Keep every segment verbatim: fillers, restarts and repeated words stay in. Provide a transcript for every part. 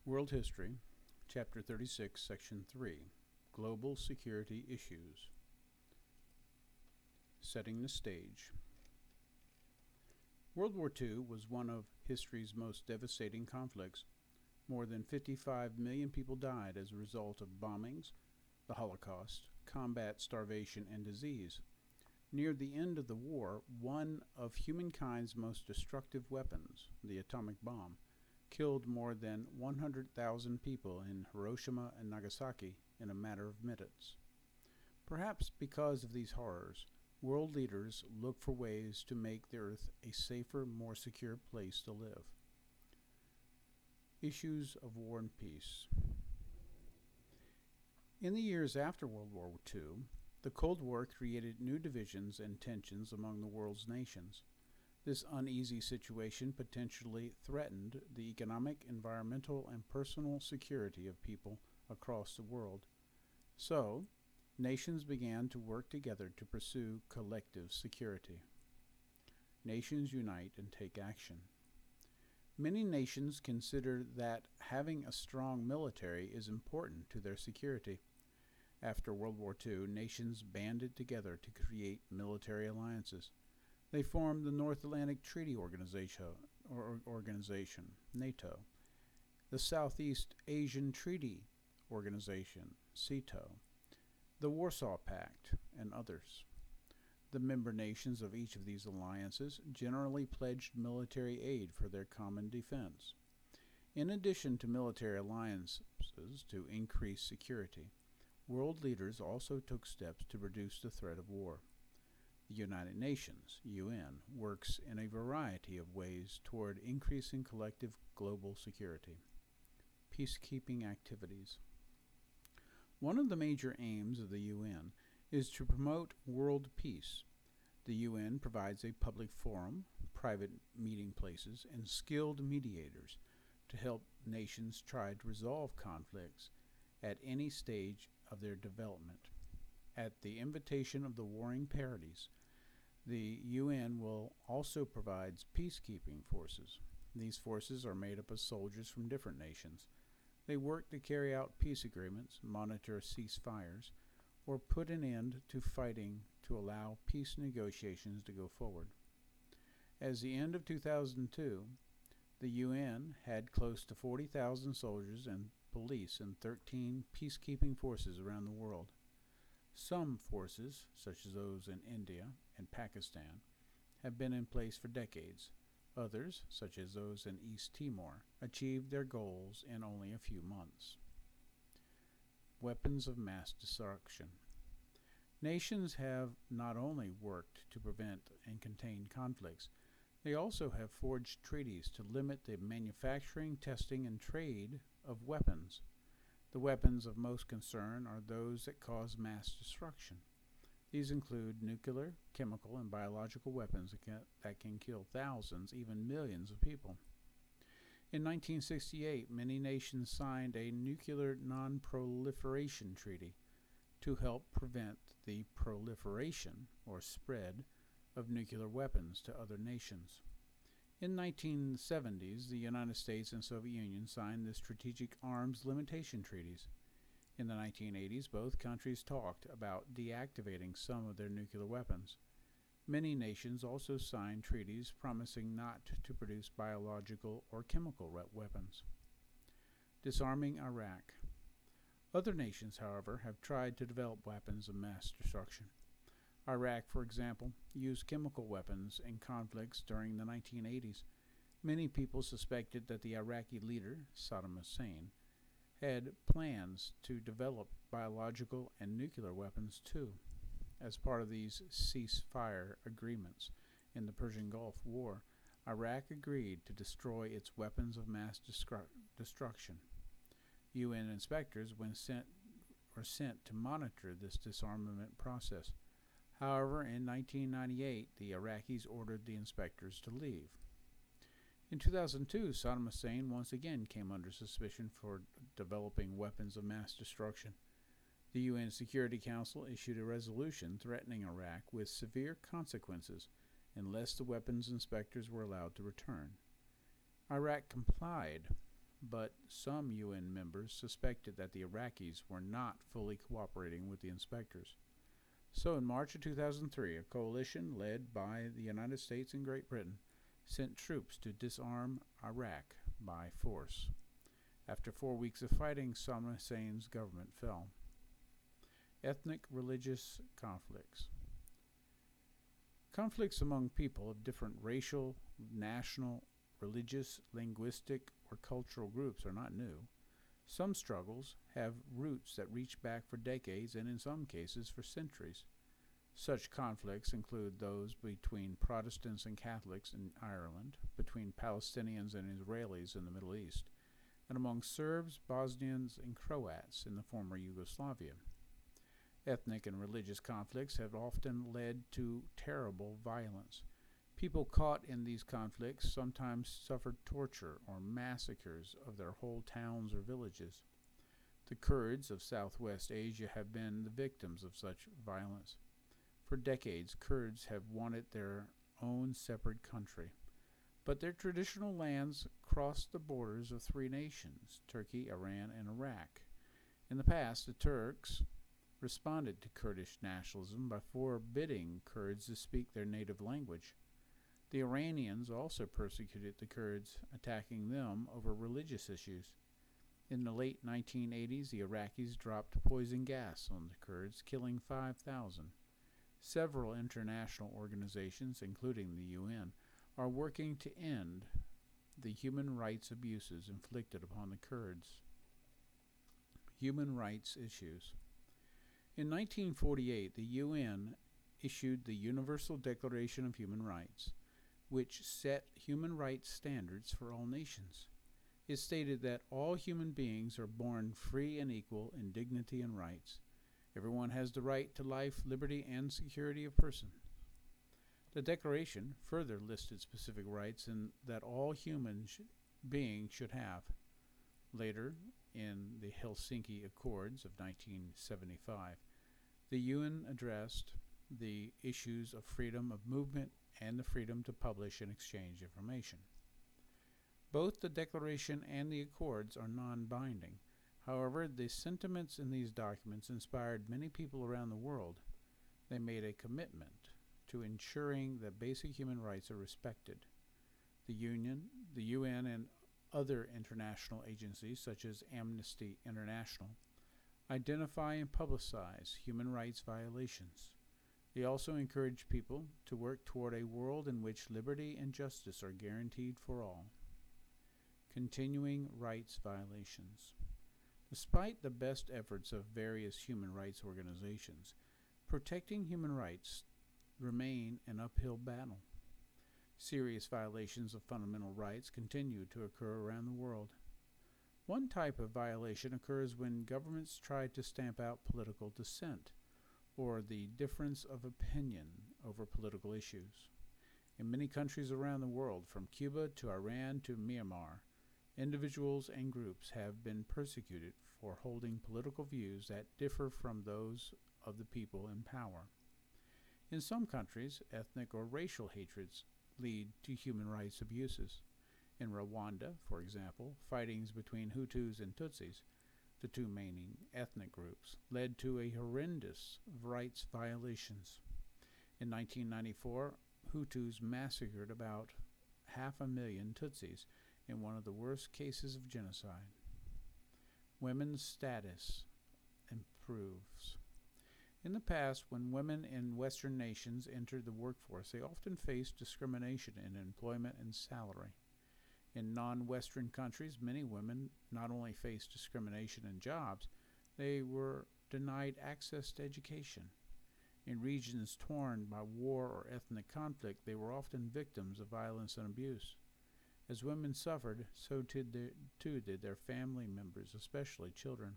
World History, Chapter thirty-six, Section three, Global Security Issues. Setting the Stage. World War Two was one of history's most devastating conflicts. More than fifty-five million people died as a result of bombings, the Holocaust, combat, starvation, and disease. Near the end of the war, one of humankind's most destructive weapons, the atomic bomb, killed more than one hundred thousand people in Hiroshima and Nagasaki in a matter of minutes. Perhaps because of these horrors, world leaders look for ways to make the Earth a safer, more secure place to live. Issues of War and Peace. In the years after World War Two, the Cold War created new divisions and tensions among the world's nations. This uneasy situation potentially threatened the economic, environmental, and personal security of people across the world. So, nations began to work together to pursue collective security. Nations unite and take action. Many nations consider that having a strong military is important to their security. After World War Two, nations banded together to create military alliances. They formed the North Atlantic Treaty Organization, or Organization, NATO, the Southeast Asian Treaty Organization, SEATO, the Warsaw Pact, and others. The member nations of each of these alliances generally pledged military aid for their common defense. In addition to military alliances to increase security, world leaders also took steps to reduce the threat of war. The United Nations, U N, works in a variety of ways toward increasing collective global security. Peacekeeping activities. One of the major aims of the U N is to promote world peace. The U N provides a public forum, private meeting places, and skilled mediators to help nations try to resolve conflicts at any stage of their development. At the invitation of the warring parties, the U N will also provide peacekeeping forces. These forces are made up of soldiers from different nations. They work to carry out peace agreements, monitor ceasefires, or put an end to fighting to allow peace negotiations to go forward. As the end of two thousand two, the U N had close to forty thousand soldiers and police in thirteen peacekeeping forces around the world. Some forces, such as those in India and Pakistan, have been in place for decades. Others, such as those in East Timor, achieved their goals in only a few months. Weapons of mass destruction. Nations have not only worked to prevent and contain conflicts, they also have forged treaties to limit the manufacturing, testing, and trade of weapons. The weapons of most concern are those that cause mass destruction. These include nuclear, chemical, and biological weapons that can, that can kill thousands, even millions of people. In nineteen sixty-eight, many nations signed a Nuclear Non-Proliferation Treaty to help prevent the proliferation or spread of nuclear weapons to other nations. In the nineteen seventies, the United States and Soviet Union signed the Strategic Arms Limitation Treaties. In the nineteen eighties, both countries talked about deactivating some of their nuclear weapons. Many nations also signed treaties promising not to produce biological or chemical weapons. Disarming Iraq. Other nations, however, have tried to develop weapons of mass destruction. Iraq, for example, used chemical weapons in conflicts during the nineteen eighties. Many people suspected that the Iraqi leader, Saddam Hussein, had plans to develop biological and nuclear weapons too. As part of these ceasefire agreements in the Persian Gulf War, Iraq agreed to destroy its weapons of mass destru- destruction. U N inspectors when sent, were sent to monitor this disarmament process. However, in nineteen ninety-eight, the Iraqis ordered the inspectors to leave. In two thousand two, Saddam Hussein once again came under suspicion for developing weapons of mass destruction. The U N Security Council issued a resolution threatening Iraq with severe consequences unless the weapons inspectors were allowed to return. Iraq complied, but some U N members suspected that the Iraqis were not fully cooperating with the inspectors. So, in March of two thousand three, a coalition led by the United States and Great Britain sent troops to disarm Iraq by force. After four weeks of fighting, Saddam Hussein's government fell. Ethnic religious conflicts. Conflicts among people of different racial, national, religious, linguistic, or cultural groups are not new. Some struggles have roots that reach back for decades and in some cases for centuries. Such conflicts include those between Protestants and Catholics in Ireland, between Palestinians and Israelis in the Middle East, and among Serbs, Bosnians, and Croats in the former Yugoslavia. Ethnic and religious conflicts have often led to terrible violence. People caught in these conflicts sometimes suffered torture or massacres of their whole towns or villages. The Kurds of Southwest Asia have been the victims of such violence. For decades, Kurds have wanted their own separate country, but their traditional lands crossed the borders of three nations, Turkey, Iran, and Iraq. In the past, the Turks responded to Kurdish nationalism by forbidding Kurds to speak their native language. The Iranians also persecuted the Kurds, attacking them over religious issues. In the late nineteen eighties, the Iraqis dropped poison gas on the Kurds, killing five thousand. Several international organizations, including the U N, are working to end the human rights abuses inflicted upon the Kurds. Human rights issues. In nineteen forty-eight, the U N issued the Universal Declaration of Human Rights, which set human rights standards for all nations. It stated that all human beings are born free and equal in dignity and rights. Everyone has the right to life, liberty, and security of person. The Declaration further listed specific rights in that all human sh- beings should have. Later, in the Helsinki Accords of nineteen seventy-five, the U N addressed the issues of freedom of movement and the freedom to publish and exchange information. Both the Declaration and the Accords are non-binding. However, the sentiments in these documents inspired many people around the world. They made a commitment to ensuring that basic human rights are respected. The Union, the U N, and other international agencies such as Amnesty International identify and publicize human rights violations. They also encourage people to work toward a world in which liberty and justice are guaranteed for all. Continuing rights violations. Despite the best efforts of various human rights organizations, protecting human rights remain an uphill battle. Serious violations of fundamental rights continue to occur around the world. One type of violation occurs when governments try to stamp out political dissent or the difference of opinion over political issues. In many countries around the world, from Cuba to Iran to Myanmar, individuals and groups have been persecuted for holding political views that differ from those of the people in power. In some countries, ethnic or racial hatreds lead to human rights abuses. In Rwanda, for example, fightings between Hutus and Tutsis, the two main ethnic groups, led to a horrendous rights violations. In nineteen ninety-four, Hutus massacred about half a million Tutsis in one of the worst cases of genocide. Women's status improves. In the past, when women in Western nations entered the workforce, they often faced discrimination in employment and salary. In non-Western countries, many women not only faced discrimination in jobs, they were denied access to education. In regions torn by war or ethnic conflict, they were often victims of violence and abuse. As women suffered, so too did, too did their family members, especially children.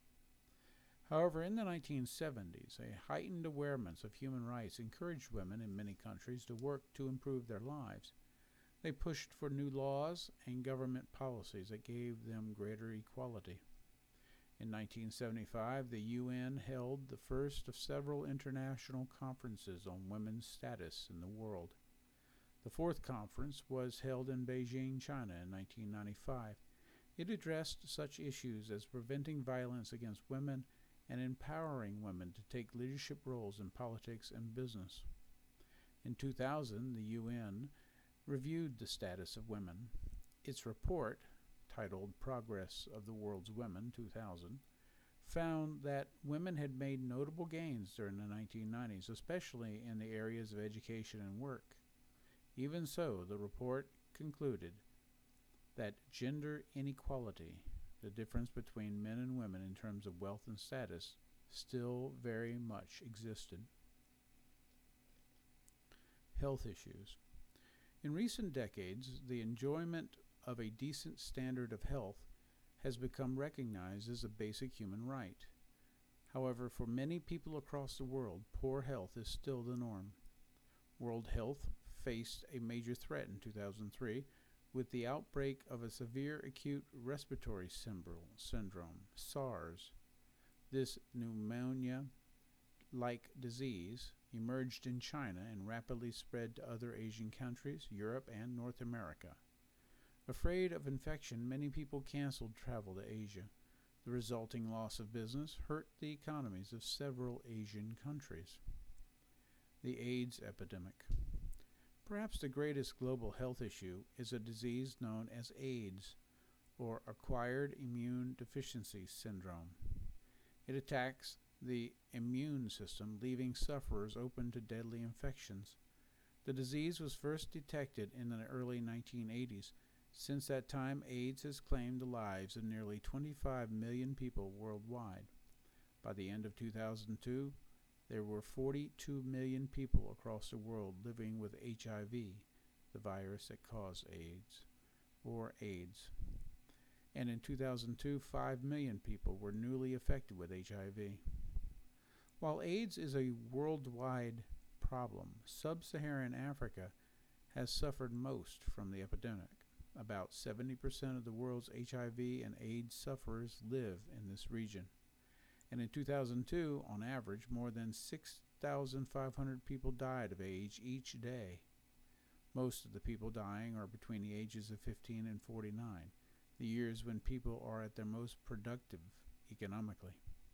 However, in the nineteen seventies, a heightened awareness of human rights encouraged women in many countries to work to improve their lives. They pushed for new laws and government policies that gave them greater equality. In nineteen seventy-five, the U N held the first of several international conferences on women's status in the world. The fourth conference was held in Beijing, China in nineteen ninety-five. It addressed such issues as preventing violence against women and empowering women to take leadership roles in politics and business. In two thousand, the U N reviewed the status of women. Its report, titled Progress of the World's Women two thousand, found that women had made notable gains during the nineteen nineties, especially in the areas of education and work. Even so, the report concluded that gender inequality, the difference between men and women in terms of wealth and status, still very much existed. Health issues. In recent decades, the enjoyment of a decent standard of health has become recognized as a basic human right. However, for many people across the world, poor health is still the norm. World Health faced a major threat in two thousand three with the outbreak of a severe acute respiratory syndrome, SARS. This pneumonia-like disease emerged in China and rapidly spread to other Asian countries, Europe, and North America. Afraid of infection, many people canceled travel to Asia. The resulting loss of business hurt the economies of several Asian countries. The AIDS epidemic. Perhaps the greatest global health issue is a disease known as AIDS, or Acquired Immune Deficiency Syndrome. It attacks the immune system, leaving sufferers open to deadly infections. The disease was first detected in the early nineteen eighties. Since that time, AIDS has claimed the lives of nearly twenty-five million people worldwide. By the end of two thousand two, there were forty-two million people across the world living with H I V, the virus that caused AIDS, or AIDS. And in two thousand two, five million people were newly affected with H I V. While AIDS is a worldwide problem, sub-Saharan Africa has suffered most from the epidemic. About seventy percent of the world's H I V and AIDS sufferers live in this region. And in two thousand two, on average, more than six thousand five hundred people died of AIDS each day. Most of the people dying are between the ages of fifteen and forty-nine, the years when people are at their most productive economically.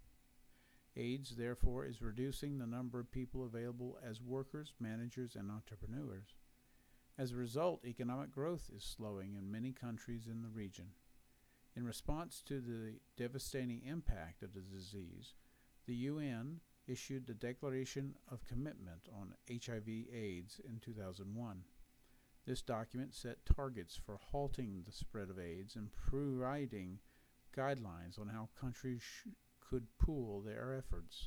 AIDS, therefore, is reducing the number of people available as workers, managers, and entrepreneurs. As a result, economic growth is slowing in many countries in the region. In response to the devastating impact of the disease, the U N issued the Declaration of Commitment on H I V AIDS in two thousand one. This document set targets for halting the spread of AIDS and providing guidelines on how countries sh- could pool their efforts.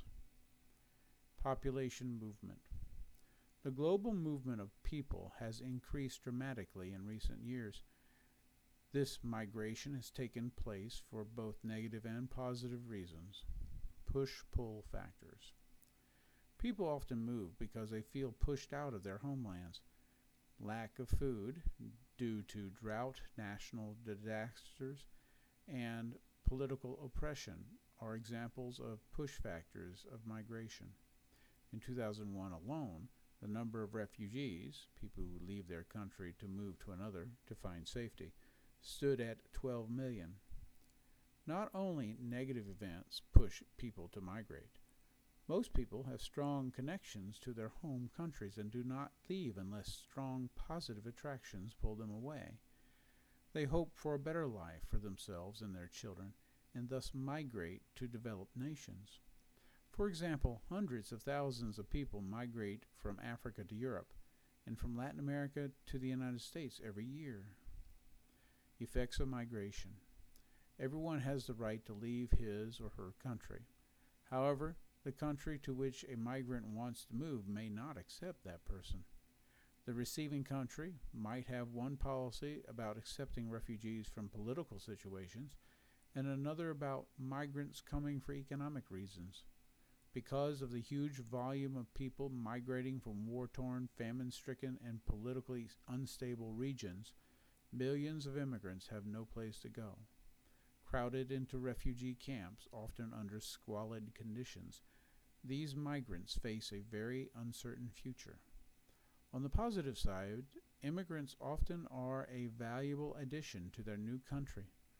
Population movement. The global movement of people has increased dramatically in recent years. This migration has taken place for both negative and positive reasons. Push-pull factors. People often move because they feel pushed out of their homelands. Lack of food due to drought, national disasters, and political oppression are examples of push factors of migration. In two thousand one alone, the number of refugees, people who leave their country to move to another to find safety, stood at twelve million. Not only negative events push people to migrate. Most people have strong connections to their home countries and do not leave unless strong positive attractions pull them away. They hope for a better life for themselves and their children, and thus migrate to developed nations. For example, hundreds of thousands of people migrate from Africa to Europe and from Latin America to the United States every year. Effects of migration. Everyone has the right to leave his or her country. However, the country to which a migrant wants to move may not accept that person. The receiving country might have one policy about accepting refugees from political situations and another about migrants coming for economic reasons. Because of the huge volume of people migrating from war-torn, famine-stricken, and politically unstable regions, millions of immigrants have no place to go. Crowded into refugee camps, often under squalid conditions, these migrants face a very uncertain future. On the positive side, immigrants often are a valuable addition to their new country.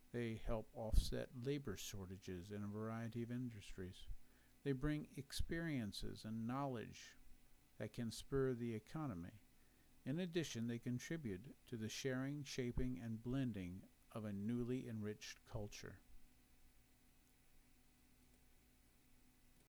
They help offset labor shortages in a variety of industries. They bring experiences and knowledge that can spur the economy. In addition, they contribute to the sharing, shaping, and blending of a newly enriched culture.